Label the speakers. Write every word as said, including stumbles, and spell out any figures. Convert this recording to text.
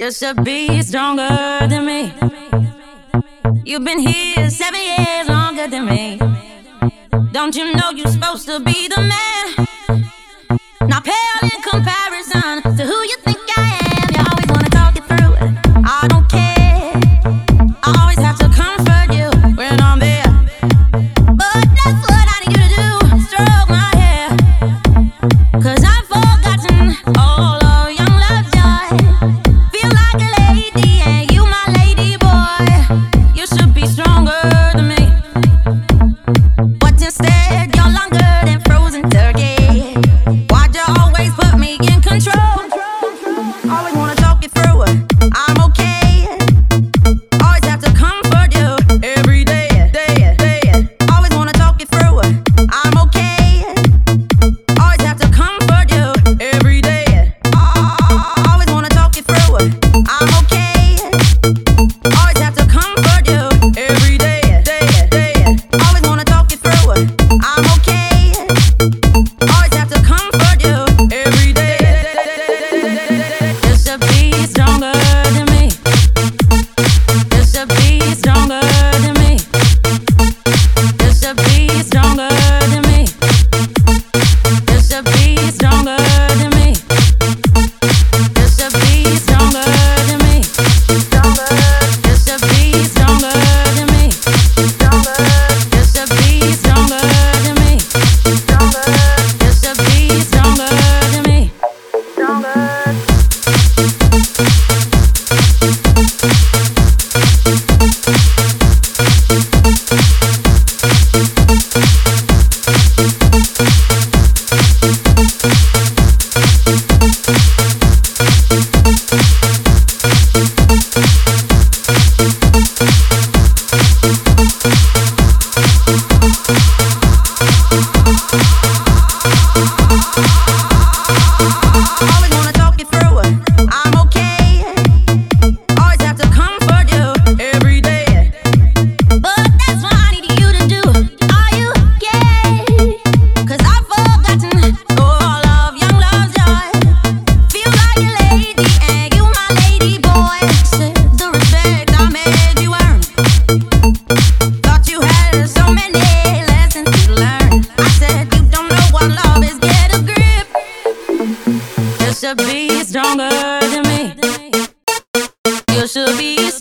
Speaker 1: Just to be stronger than me. You've been here seven years longer than me. Don't you know you're supposed to be the man? Not pale in comparison to who you think I am. You always wanna talk it through. I don't care. I always have to comfort you when I'm there. But that's what I need you to do. Stroke my hair. Cause I've forgotten all of young love's joy. Feel like a lady and you my lady boy. You should be stronger than me. But instead you're longer than frozen turkey. Why'd you always put me in control? Always wanna talk it through. I'm okay. Always have to comfort you every day, day, day. Always wanna talk it through. I'm okay. Always have to comfort you every day. Always wanna talk it through. I'm okay. Always have to comfort you every day, day, day. Always wanna talk it through. I'm okay. Always have to comfort you every day. Just to be stronger than me. Just to be stronger than me. Just to be stronger than me. Just to be stronger than me. Just to be stronger than me. Stronger. Just to be stronger than me. Stronger. Just to be stronger than me. Stronger. Just to be stronger than me. Stronger. Always wanna talk it through. I'm okay. Always have to comfort you every day. But that's what I need you to do. Are you gay? Cause I've forgotten all of young love's joy. Feel like a lady and you my lady boy. Said the respect I made you earn. Thought you had so many lessons to learn. I said you don't know what love is, get a grip. Just to be stronger than me. You should be